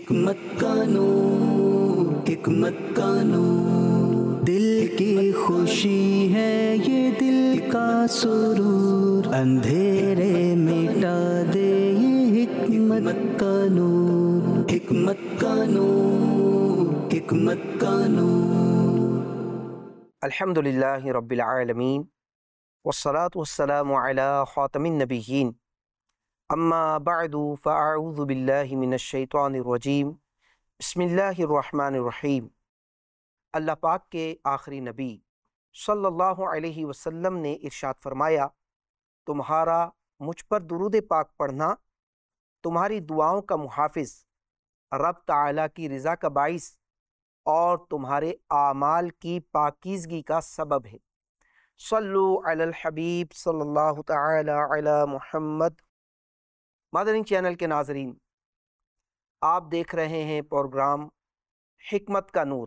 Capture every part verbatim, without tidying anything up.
حکمت کا نور، حکمت کا نور، دل کی خوشی ہے یہ دل کا سرور، اندھیرے مٹا دے یہ حکمت کا نور، حکمت کا نور، حکمت کا نور۔ الحمدللہ رب العالمین والصلاة والسلام علی خاتم النبیین، اما بعد فاعوذ باللہ من الشیطان الرجیم، بسم اللہ الرحمن الرحیم۔ اللہ پاک کے آخری نبی صلی اللہ علیہ وسلم نے ارشاد فرمایا، تمہارا مجھ پر درود پاک پڑھنا تمہاری دعاؤں کا محافظ، رب تعالیٰ کی رضا کا باعث اور تمہارے اعمال کی پاکیزگی کا سبب ہے۔ صلو علی الحبیب صلی اللہ تعالی علی محمد۔ مدنی چینل کے ناظرین، آپ دیکھ رہے ہیں پروگرام حکمت کا نور،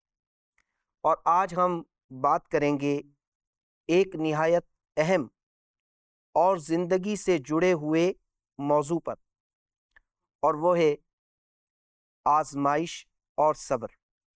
اور آج ہم بات کریں گے ایک نہایت اہم اور زندگی سے جڑے ہوئے موضوع پر، اور وہ ہے آزمائش اور صبر۔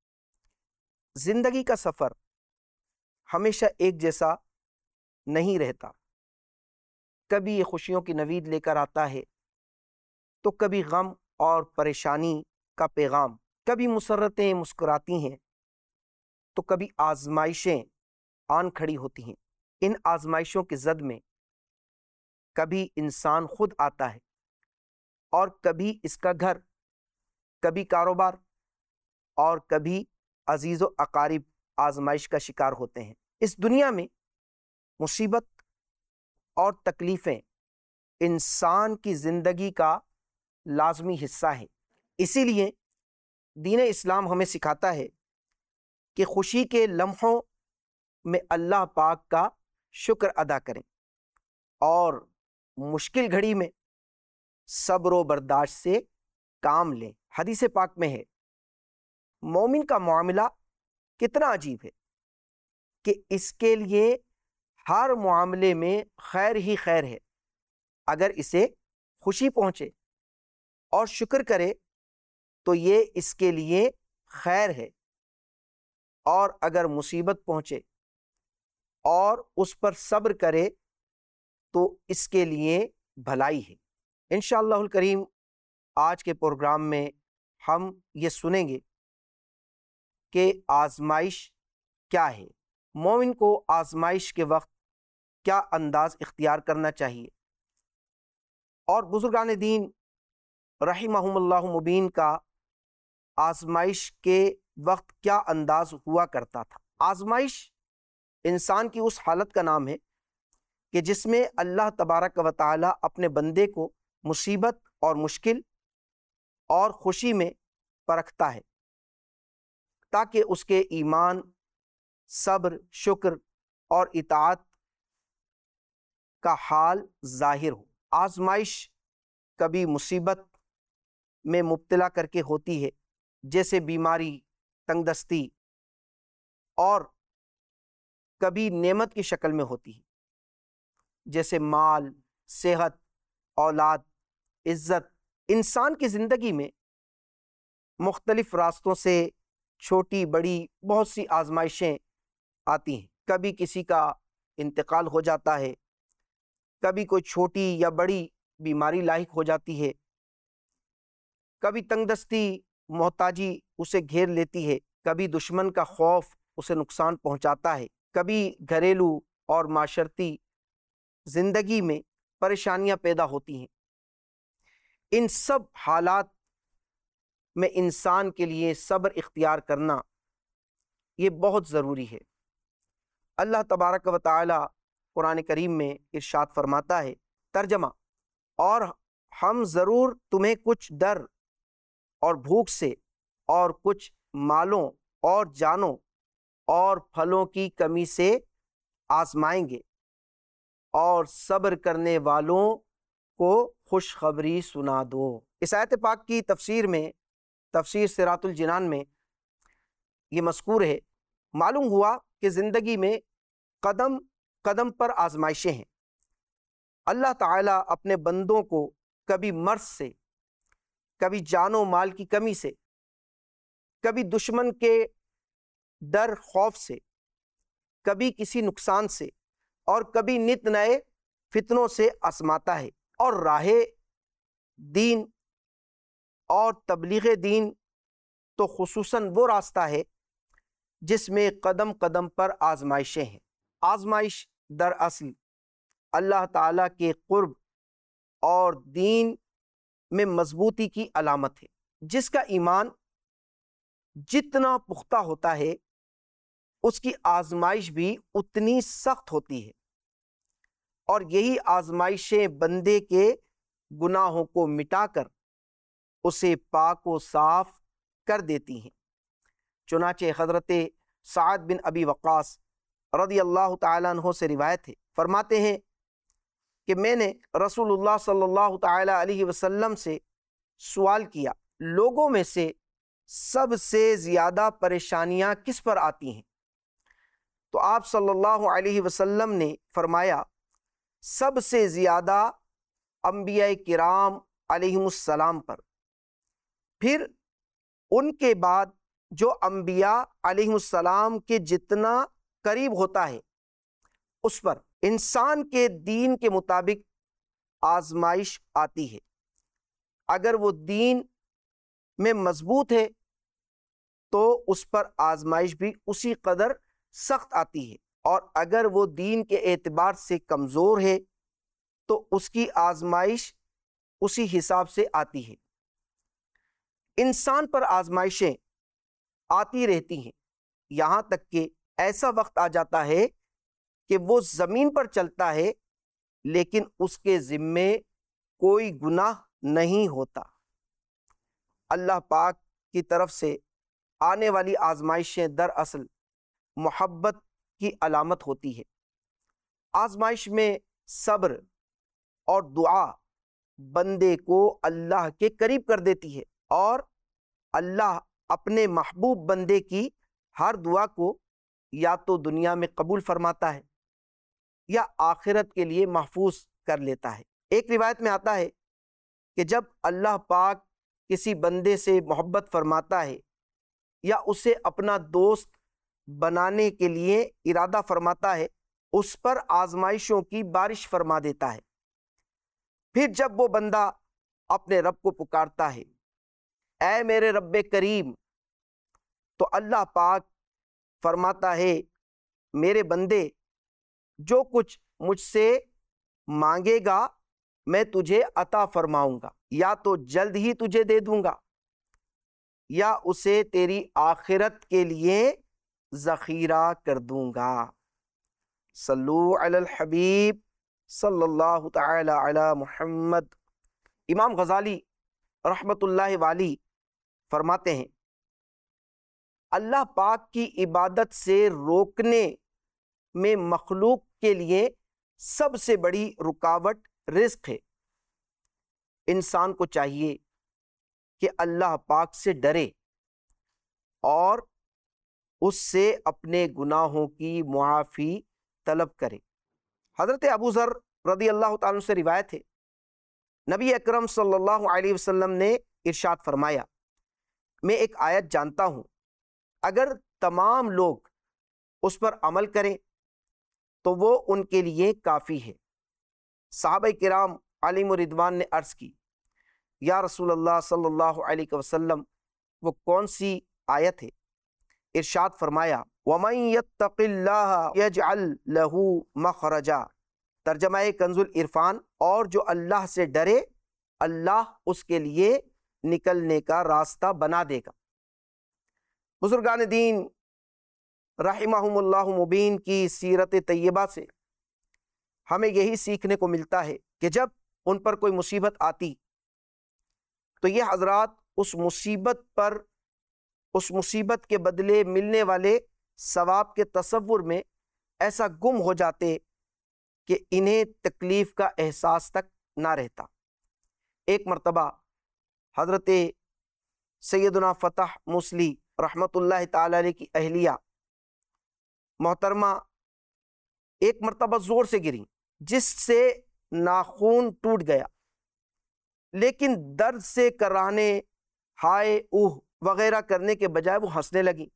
زندگی کا سفر ہمیشہ ایک جیسا نہیں رہتا، کبھی یہ خوشیوں کی نوید لے کر آتا ہے تو کبھی غم اور پریشانی کا پیغام، کبھی مسرتیں مسکراتی ہیں تو کبھی آزمائشیں آن کھڑی ہوتی ہیں۔ ان آزمائشوں کی زد میں کبھی انسان خود آتا ہے اور کبھی اس کا گھر، کبھی کاروبار اور کبھی عزیز و اقارب آزمائش کا شکار ہوتے ہیں۔ اس دنیا میں مصیبت اور تکلیفیں انسان کی زندگی کا لازمی حصہ ہیں۔ اسی لیے دین اسلام ہمیں سکھاتا ہے کہ خوشی کے لمحوں میں اللہ پاک کا شکر ادا کریں اور مشکل گھڑی میں صبر و برداشت سے کام لیں۔ حدیث پاک میں ہے، مومن کا معاملہ کتنا عجیب ہے کہ اس کے لیے ہر معاملے میں خیر ہی خیر ہے۔ اگر اسے خوشی پہنچے اور شکر کرے تو یہ اس کے لیے خیر ہے، اور اگر مصیبت پہنچے اور اس پر صبر کرے تو اس کے لیے بھلائی ہے۔ انشاءاللہ الکریم آج کے پروگرام میں ہم یہ سنیں گے کہ آزمائش کیا ہے، مومن کو آزمائش کے وقت کیا انداز اختیار کرنا چاہیے، اور بزرگان دین رحمہم اللہ مبین کا آزمائش کے وقت کیا انداز ہوا کرتا تھا۔ آزمائش انسان کی اس حالت کا نام ہے کہ جس میں اللہ تبارک و تعالی اپنے بندے کو مصیبت اور مشکل اور خوشی میں پرکھتا ہے، تاکہ اس کے ایمان، صبر، شکر اور اطاعت کا حال ظاہر ہو۔ آزمائش کبھی مصیبت میں مبتلا کر کے ہوتی ہے، جیسے بیماری، تنگ دستی، اور کبھی نعمت کی شکل میں ہوتی ہے، جیسے مال، صحت، اولاد، عزت۔ انسان کی زندگی میں مختلف راستوں سے چھوٹی بڑی بہت سی آزمائشیں آتی ہیں۔ کبھی کسی کا انتقال ہو جاتا ہے، کبھی کوئی چھوٹی یا بڑی بیماری لاحق ہو جاتی ہے، کبھی تنگ دستی، محتاجی اسے گھیر لیتی ہے، کبھی دشمن کا خوف اسے نقصان پہنچاتا ہے، کبھی گھریلو اور معاشرتی زندگی میں پریشانیاں پیدا ہوتی ہیں۔ ان سب حالات میں انسان کے لیے صبر اختیار کرنا یہ بہت ضروری ہے۔ اللہ تبارک و تعالی قرآن کریم میں ارشاد فرماتا ہے، ترجمہ، اور ہم ضرور تمہیں کچھ ڈر اور بھوک سے اور کچھ مالوں اور جانوں اور پھلوں کی کمی سے آزمائیں گے، اور صبر کرنے والوں کو خوشخبری سنا دو۔ اس آیت پاک کی تفسیر میں، تفسیر صراط الجنان میں یہ مذکور ہے، معلوم ہوا کہ زندگی میں قدم قدم پر آزمائشیں ہیں۔ اللہ تعالیٰ اپنے بندوں کو کبھی مرض سے، کبھی جان و مال کی کمی سے، کبھی دشمن کے ڈر خوف سے، کبھی کسی نقصان سے، اور کبھی نت نئے فتنوں سے آزماتا ہے۔ اور راہ دین اور تبلیغ دین تو خصوصاً وہ راستہ ہے جس میں قدم قدم پر آزمائشیں ہیں۔ آزمائش دراصل اللہ تعالیٰ کے قرب اور دین میں مضبوطی کی علامت ہے۔ جس کا ایمان جتنا پختہ ہوتا ہے اس کی آزمائش بھی اتنی سخت ہوتی ہے، اور یہی آزمائشیں بندے کے گناہوں کو مٹا کر اسے پاک و صاف کر دیتی ہیں۔ چنانچہ حضرت سعد بن ابی وقاص رضی اللہ تعالیٰ عنہ سے روایت ہے، فرماتے ہیں کہ میں نے رسول اللہ صلی اللہ تعالیٰ علیہ وسلم سے سوال کیا، لوگوں میں سے سب سے زیادہ پریشانیاں کس پر آتی ہیں؟ تو آپ صلی اللہ علیہ وسلم نے فرمایا، سب سے زیادہ انبیاء کرام علیہم السلام پر، پھر ان کے بعد جو انبیاء علیہم السلام کے جتنا قریب ہوتا ہے اس پر۔ انسان کے دین کے مطابق آزمائش آتی ہے، اگر وہ دین میں مضبوط ہے تو اس پر آزمائش بھی اسی قدر سخت آتی ہے، اور اگر وہ دین کے اعتبار سے کمزور ہے تو اس کی آزمائش اسی حساب سے آتی ہے۔ انسان پر آزمائشیں آتی رہتی ہیں، یہاں تک کہ ایسا وقت آ جاتا ہے کہ وہ زمین پر چلتا ہے لیکن اس کے ذمے کوئی گناہ نہیں ہوتا۔ اللہ پاک کی طرف سے آنے والی آزمائشیں دراصل محبت کی علامت ہوتی ہے۔ آزمائش میں صبر اور دعا بندے کو اللہ کے قریب کر دیتی ہے، اور اللہ اپنے محبوب بندے کی ہر دعا کو یا تو دنیا میں قبول فرماتا ہے یا آخرت کے لیے محفوظ کر لیتا ہے۔ ایک روایت میں آتا ہے کہ جب اللہ پاک کسی بندے سے محبت فرماتا ہے یا اسے اپنا دوست بنانے کے لیے ارادہ فرماتا ہے، اس پر آزمائشوں کی بارش فرما دیتا ہے۔ پھر جب وہ بندہ اپنے رب کو پکارتا ہے، اے میرے رب کریم، تو اللہ پاک فرماتا ہے، میرے بندے جو کچھ مجھ سے مانگے گا میں تجھے عطا فرماؤں گا، یا تو جلد ہی تجھے دے دوں گا یا اسے تیری آخرت کے لیے ذخیرہ کر دوں گا۔ صلو علی الحبیب صلی اللہ تعالی علی محمد۔ امام غزالی رحمت اللہ والی فرماتے ہیں، اللہ پاک کی عبادت سے روکنے میں مخلوق کے لیے سب سے بڑی رکاوٹ رزق ہے۔ انسان کو چاہیے کہ اللہ پاک سے ڈرے اور اس سے اپنے گناہوں کی معافی طلب کرے۔ حضرت ابو ذر رضی اللہ تعالیٰ عنہ سے روایت ہے، نبی اکرم صلی اللہ علیہ وسلم نے ارشاد فرمایا، میں ایک آیت جانتا ہوں، اگر تمام لوگ اس پر عمل کریں تو وہ ان کے لیے کافی ہے۔ صحابہ کرام علیہم رضوان نے عرض کی، یا رسول اللہ صلی اللہ علیہ وسلم وہ کون سی آیت ہے؟ ارشاد فرمایا، وَمَن يَتَّقِ اللَّهَ يَجْعَلْ لَهُ مَخْرَجًا، ترجمہ کنز العرفان، اور جو اللہ سے ڈرے اللہ اس کے لیے نکلنے کا راستہ بنا دے گا۔ بزرگان دین رحمہم اللہ مبین کی سیرت طیبہ سے ہمیں یہی سیکھنے کو ملتا ہے کہ جب ان پر کوئی مصیبت آتی تو یہ حضرات اس مصیبت پر اس مصیبت کے بدلے ملنے والے ثواب کے تصور میں ایسا گم ہو جاتے کہ انہیں تکلیف کا احساس تک نہ رہتا۔ ایک مرتبہ حضرت سیدنا فتح موصلی رحمت اللہ تعالی علیہ کی اہلیہ محترمہ ایک مرتبہ زور سے گریں جس سے ناخون ٹوٹ گیا، لیکن درد سے کرانے، ہائے اوہ وغیرہ کرنے کے بجائے وہ ہنسنے لگیں۔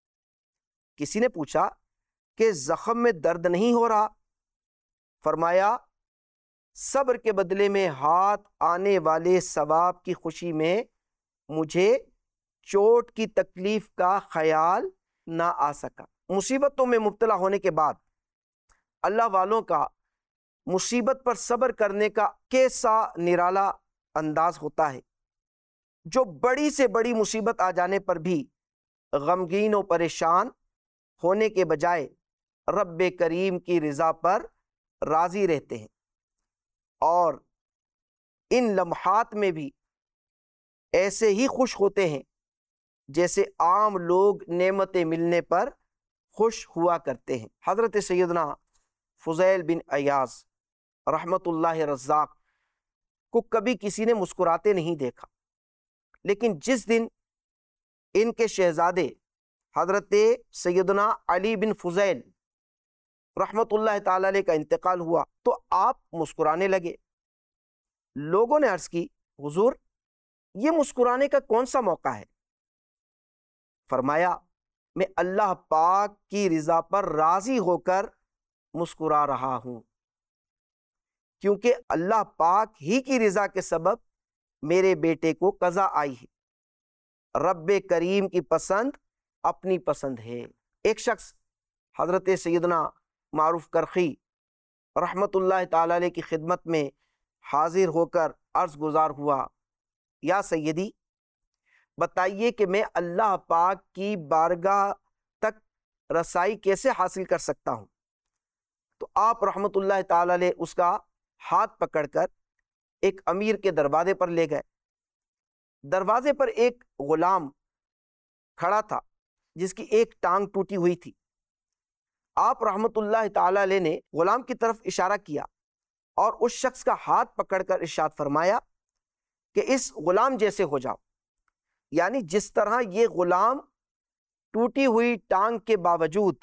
کسی نے پوچھا کہ زخم میں درد نہیں ہو رہا؟ فرمایا صبر کے بدلے میں ہاتھ آنے والے ثواب کی خوشی میں مجھے چوٹ کی تکلیف کا خیال نہ آ سکا۔ مصیبتوں میں مبتلا ہونے کے بعد اللہ والوں کا مصیبت پر صبر کرنے کا کیسا نرالا انداز ہوتا ہے، جو بڑی سے بڑی مصیبت آ جانے پر بھی غمگین و پریشان ہونے کے بجائے رب کریم کی رضا پر راضی رہتے ہیں، اور ان لمحات میں بھی ایسے ہی خوش ہوتے ہیں جیسے عام لوگ نعمتیں ملنے پر خوش ہوا کرتے ہیں۔ حضرت سیدنا فضیل بن عیاض رحمت اللہ رزاق کو کبھی کسی نے مسکراتے نہیں دیکھا، لیکن جس دن ان کے شہزادے حضرت سیدنا علی بن فضیل رحمت اللہ تعالی علیہ کا انتقال ہوا تو آپ مسکرانے لگے۔ لوگوں نے عرض کی حضور یہ مسکرانے کا کون سا موقع ہے؟ فرمایا میں اللہ پاک کی رضا پر راضی ہو کر مسکرا رہا ہوں، کیونکہ اللہ پاک ہی کی رضا کے سبب میرے بیٹے کو قضا آئی ہے۔ رب کریم کی پسند اپنی پسند ہے۔ ایک شخص حضرت سیدنا معروف کرخی رحمت اللہ تعالی علیہ کی خدمت میں حاضر ہو کر عرض گزار ہوا، یا سیدی بتائیے کہ میں اللہ پاک کی بارگاہ تک رسائی کیسے حاصل کر سکتا ہوں؟ تو آپ رحمت اللہ تعالی علیہ اس کا ہاتھ پکڑ کر ایک امیر کے دروازے پر لے گئے۔ دروازے پر ایک غلام کھڑا تھا جس کی ایک ٹانگ ٹوٹی ہوئی تھی۔ آپ رحمت اللہ تعالی علیہ نے غلام کی طرف اشارہ کیا اور اس شخص کا ہاتھ پکڑ کر ارشاد فرمایا کہ اس غلام جیسے ہو جاؤ، یعنی جس طرح یہ غلام ٹوٹی ہوئی ٹانگ کے باوجود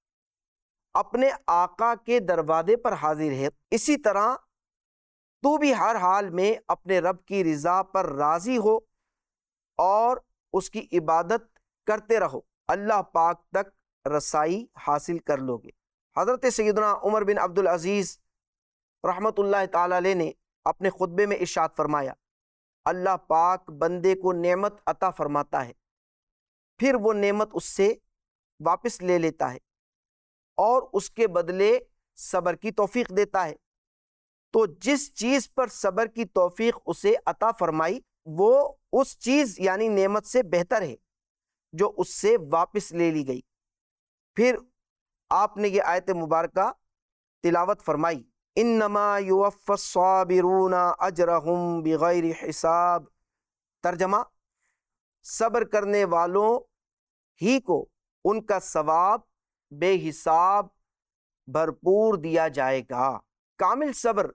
اپنے آقا کے دروازے پر حاضر ہے، اسی طرح تو بھی ہر حال میں اپنے رب کی رضا پر راضی ہو اور اس کی عبادت کرتے رہو، اللہ پاک تک رسائی حاصل کر لو گے۔ حضرت سیدنا عمر بن عبد العزیز رحمت اللہ تعالی علیہ نے اپنے خطبے میں ارشاد فرمایا، اللہ پاک بندے کو نعمت عطا فرماتا ہے، پھر وہ نعمت اس سے واپس لے لیتا ہے اور اس کے بدلے صبر کی توفیق دیتا ہے۔ تو جس چیز پر صبر کی توفیق اسے عطا فرمائی وہ اس چیز یعنی نعمت سے بہتر ہے جو اس سے واپس لے لی گئی۔ پھر آپ نے یہ آیت مبارکہ تلاوت فرمائی، انما یوفی الصابرون اجرہم بغیر حساب۔ ترجمہ، صبر کرنے والوں ہی کو ان کا ثواب بے حساب بھرپور دیا جائے گا۔ کامل صبر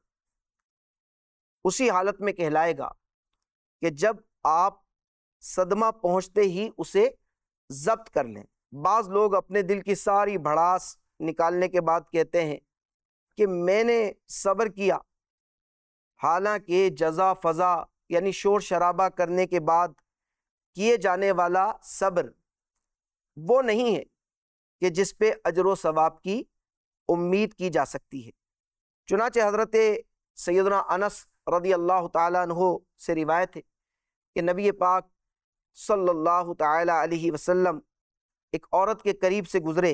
اسی حالت میں کہلائے گا کہ جب آپ صدمہ پہنچتے ہی اسے ضبط کر لیں۔ بعض لوگ اپنے دل کی ساری بھڑاس نکالنے کے بعد کہتے ہیں کہ میں نے صبر کیا، حالانکہ جزا فضا یعنی شور شرابہ کرنے کے بعد کیے جانے والا صبر وہ نہیں ہے کہ جس پہ اجر و ثواب کی امید کی جا سکتی ہے۔ چنانچہ حضرت سیدنا انس رضی اللہ تعالیٰ عنہ سے روایت ہے کہ نبی پاک صلی اللہ تعالیٰ علیہ وسلم ایک عورت کے قریب سے گزرے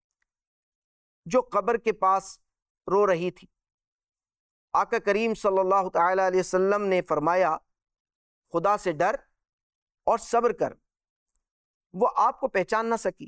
جو قبر کے پاس رو رہی تھی۔ آقا کریم صلی اللہ تعالیٰ علیہ وسلم نے فرمایا، خدا سے ڈر اور صبر کر، وہ آپ کو پہچان نہ سکی،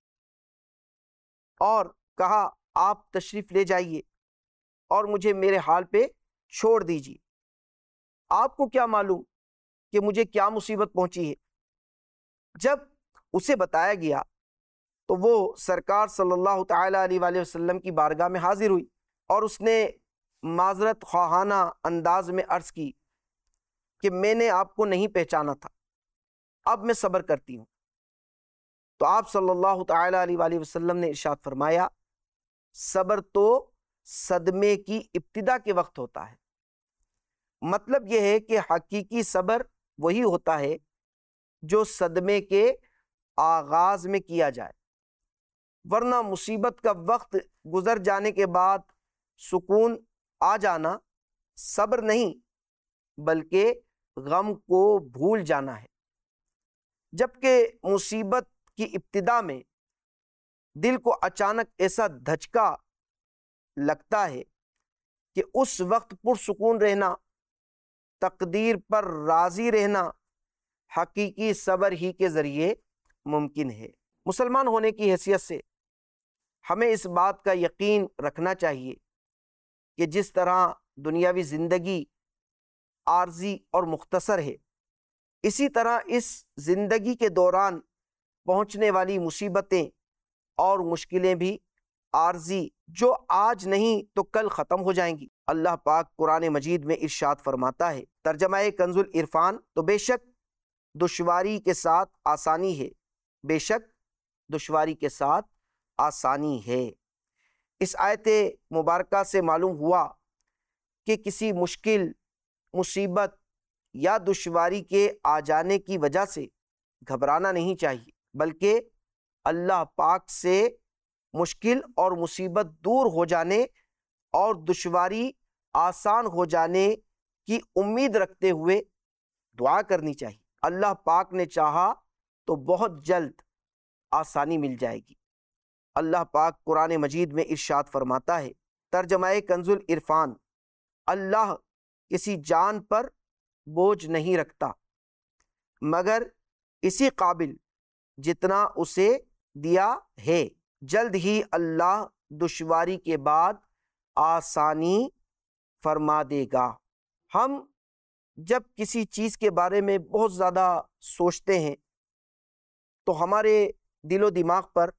اور کہا آپ تشریف لے جائیے اور مجھے میرے حال پہ چھوڑ دیجیے، آپ کو کیا معلوم کہ مجھے کیا مصیبت پہنچی ہے۔ جب اسے بتایا گیا تو وہ سرکار صلی اللہ تعالیٰ علیہ وآلہ وسلم کی بارگاہ میں حاضر ہوئی اور اس نے معذرت خواہانہ انداز میں عرض کی کہ میں نے آپ کو نہیں پہچانا تھا، اب میں صبر کرتی ہوں۔ تو آپ صلی اللہ تعالیٰ علیہ وآلہ وسلم نے ارشاد فرمایا، صبر تو صدمے کی ابتدا کے وقت ہوتا ہے، مطلب یہ ہے کہ حقیقی صبر وہی ہوتا ہے جو صدمے کے آغاز میں کیا جائے، ورنہ مصیبت کا وقت گزر جانے کے بعد سکون آ جانا صبر نہیں بلکہ غم کو بھول جانا ہے۔ جبکہ مصیبت کی ابتدا میں دل کو اچانک ایسا دھچکا لگتا ہے کہ اس وقت پرسکون رہنا، تقدیر پر راضی رہنا حقیقی صبر ہی کے ذریعے ممکن ہے۔ مسلمان ہونے کی حیثیت سے ہمیں اس بات کا یقین رکھنا چاہیے کہ جس طرح دنیاوی زندگی عارضی اور مختصر ہے، اسی طرح اس زندگی کے دوران پہنچنے والی مصیبتیں اور مشکلیں بھی عارضی، جو آج نہیں تو کل ختم ہو جائیں گی۔ اللہ پاک قرآن مجید میں ارشاد فرماتا ہے، ترجمہ کنز العرفان، تو بے شک دشواری کے ساتھ آسانی ہے، بے شک دشواری کے ساتھ آسانی ہے۔ اس آیت مبارکہ سے معلوم ہوا کہ کسی مشکل، مصیبت یا دشواری کے آ جانے کی وجہ سے گھبرانا نہیں چاہیے، بلکہ اللہ پاک سے مشکل اور مصیبت دور ہو جانے اور دشواری آسان ہو جانے کی امید رکھتے ہوئے دعا کرنی چاہیے۔ اللہ پاک نے چاہا تو بہت جلد آسانی مل جائے گی۔ اللہ پاک قرآن مجید میں ارشاد فرماتا ہے، ترجمہ کنز العرفان، اللہ کسی جان پر بوجھ نہیں رکھتا مگر اسی قابل جتنا اسے دیا ہے، جلد ہی اللہ دشواری کے بعد آسانی فرما دے گا۔ ہم جب کسی چیز کے بارے میں بہت زیادہ سوچتے ہیں تو ہمارے دل و دماغ پر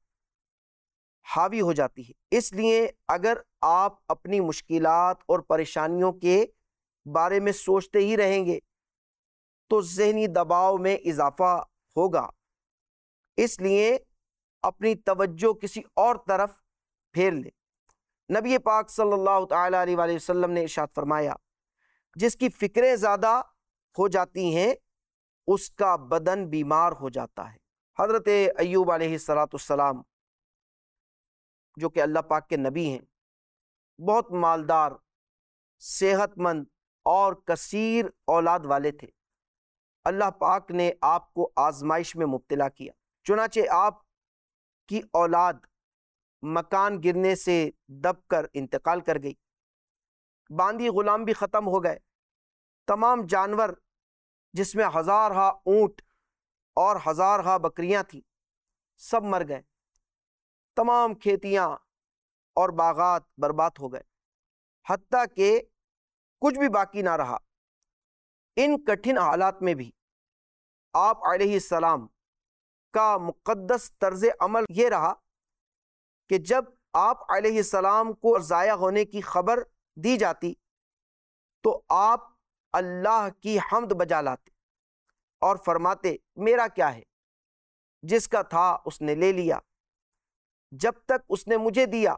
حاوی ہو جاتی ہے۔ اس لیے اگر آپ اپنی مشکلات اور پریشانیوں کے بارے میں سوچتے ہی رہیں گے تو ذہنی دباؤ میں اضافہ ہوگا، اس لیے اپنی توجہ کسی اور طرف پھیر لیں۔ نبی پاک صلی اللہ تعالی علیہ وآلہ وسلم نے ارشاد فرمایا، جس کی فکریں زیادہ ہو جاتی ہیں اس کا بدن بیمار ہو جاتا ہے۔ حضرت ایوب علیہ الصلاۃ والسلام جو کہ اللہ پاک کے نبی ہیں، بہت مالدار، صحت مند اور کثیر اولاد والے تھے۔ اللہ پاک نے آپ کو آزمائش میں مبتلا کیا، چنانچہ آپ کی اولاد مکان گرنے سے دب کر انتقال کر گئی، باندی غلام بھی ختم ہو گئے، تمام جانور جس میں ہزارہا اونٹ اور ہزارہا بکریاں تھیں سب مر گئے، تمام کھیتیاں اور باغات برباد ہو گئے، حتیٰ کہ کچھ بھی باقی نہ رہا۔ ان کٹھن حالات میں بھی آپ علیہ السلام کا مقدس طرز عمل یہ رہا کہ جب آپ علیہ السلام کو ضائع ہونے کی خبر دی جاتی تو آپ اللہ کی حمد بجا لاتے اور فرماتے، میرا کیا ہے، جس کا تھا اس نے لے لیا، جب تک اس نے مجھے دیا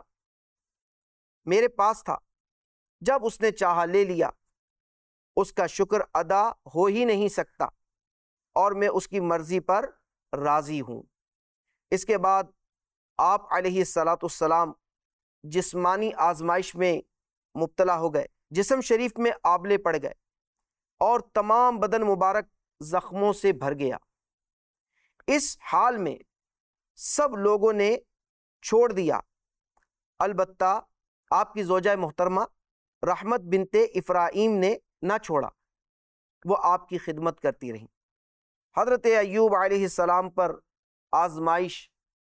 میرے پاس تھا، جب اس نے چاہا لے لیا، اس کا شکر ادا ہو ہی نہیں سکتا اور میں اس کی مرضی پر راضی ہوں۔ اس کے بعد آپ علیہ الصلاۃ والسلام جسمانی آزمائش میں مبتلا ہو گئے، جسم شریف میں آبلے پڑ گئے اور تمام بدن مبارک زخموں سے بھر گیا۔ اس حال میں سب لوگوں نے چھوڑ دیا، البتہ آپ کی زوجہ محترمہ رحمت بنت افرایم نے نہ چھوڑا، وہ آپ کی خدمت کرتی رہیں۔ حضرت ایوب علیہ السلام پر آزمائش،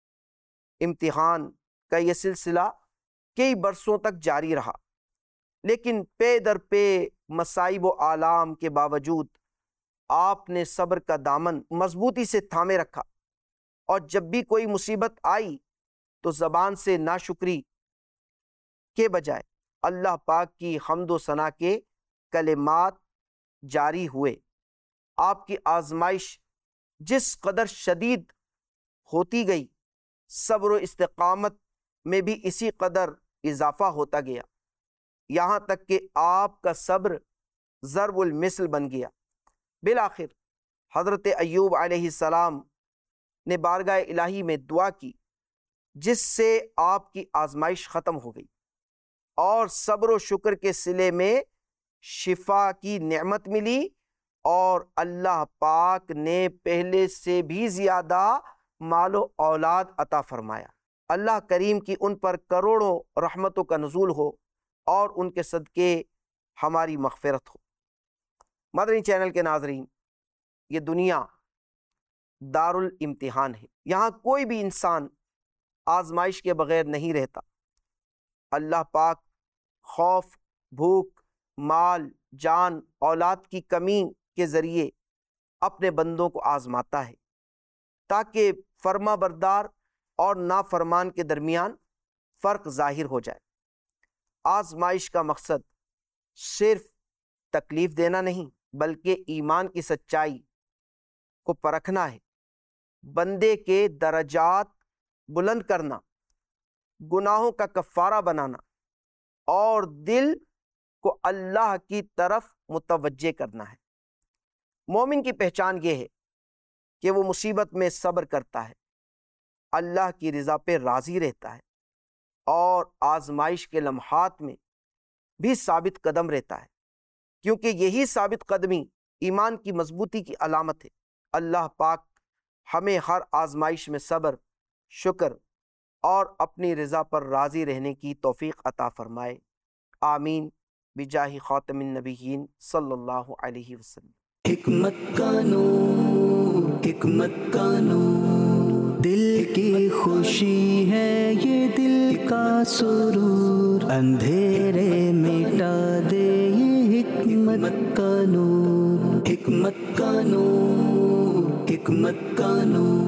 امتحان کا یہ سلسلہ کئی برسوں تک جاری رہا، لیکن پے در پے مصائب و آلام کے باوجود آپ نے صبر کا دامن مضبوطی سے تھامے رکھا، اور جب بھی کوئی مصیبت آئی تو زبان سے ناشکری کے بجائے اللہ پاک کی حمد و ثنا کے کلمات جاری ہوئے۔ آپ کی آزمائش جس قدر شدید ہوتی گئی، صبر و استقامت میں بھی اسی قدر اضافہ ہوتا گیا، یہاں تک کہ آپ کا صبر ضرب المثل بن گیا۔ بالآخر حضرت ایوب علیہ السلام نے بارگاہ الہی میں دعا کی، جس سے آپ کی آزمائش ختم ہو گئی اور صبر و شکر کے صلے میں شفا کی نعمت ملی، اور اللہ پاک نے پہلے سے بھی زیادہ مال و اولاد عطا فرمایا۔ اللہ کریم کی ان پر کروڑوں رحمتوں کا نزول ہو اور ان کے صدقے ہماری مغفرت ہو۔ مدنی چینل کے ناظرین، یہ دنیا دار الامتحان ہے، یہاں کوئی بھی انسان آزمائش کے بغیر نہیں رہتا۔ اللہ پاک خوف، بھوک، مال، جان، اولاد کی کمی کے ذریعے اپنے بندوں کو آزماتا ہے، تاکہ فرما بردار اور نافرمان کے درمیان فرق ظاہر ہو جائے۔ آزمائش کا مقصد صرف تکلیف دینا نہیں، بلکہ ایمان کی سچائی کو پرکھنا ہے، بندے کے درجات بلند کرنا، گناہوں کا کفارہ بنانا اور دل کو اللہ کی طرف متوجہ کرنا ہے۔ مومن کی پہچان یہ ہے کہ وہ مصیبت میں صبر کرتا ہے، اللہ کی رضا پہ راضی رہتا ہے اور آزمائش کے لمحات میں بھی ثابت قدم رہتا ہے، کیونکہ یہی ثابت قدمی ایمان کی مضبوطی کی علامت ہے۔ اللہ پاک ہمیں ہر آزمائش میں صبر، شکر اور اپنی رضا پر راضی رہنے کی توفیق عطا فرمائے، آمین، بجاہ خاتم النبیین صلی اللہ علیہ وسلم۔ حکمت کا نور، حکمت کا نور، دل کی خوشی ہے یہ دل کا سرور، اندھیرے مٹا دے یہ حکمت کا نور، حکمت کا نور، حکمت کا نور۔